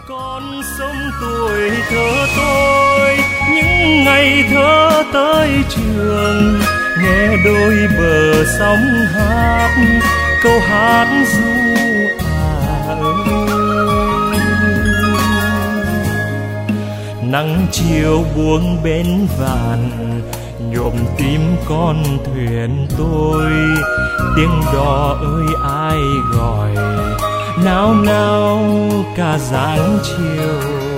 Con sông tuổi thơ tôi, những ngày thơ tới trường, nghe đôi bờ sóng hát câu hát ru ơi. Nắng chiều buông bến vàn nhuộm tim con thuyền tôi, tiếng đò ơi ai gọi, nao nao cả dáng chiều.